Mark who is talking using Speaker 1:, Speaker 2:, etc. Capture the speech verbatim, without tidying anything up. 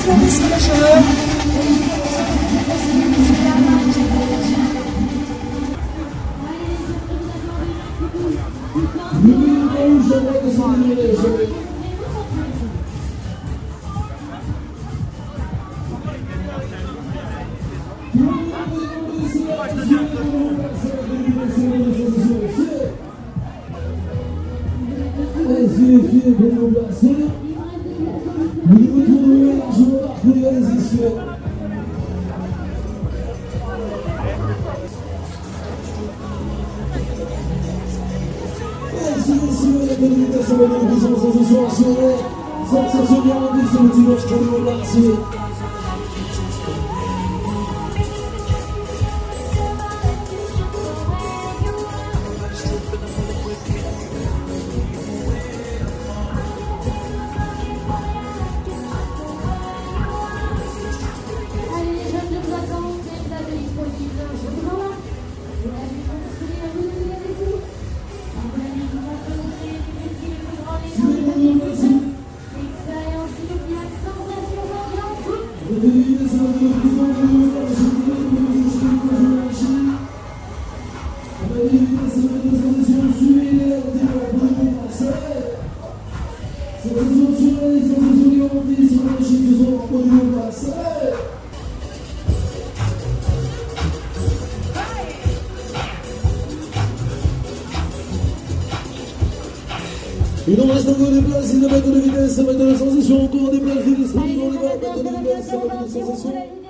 Speaker 1: Il nous reste encore des places, il va mettre de vitesse, ça va être de la sensation, encore des places, des distributions, des barres, mettre de vitesse, ça va être de la sensation.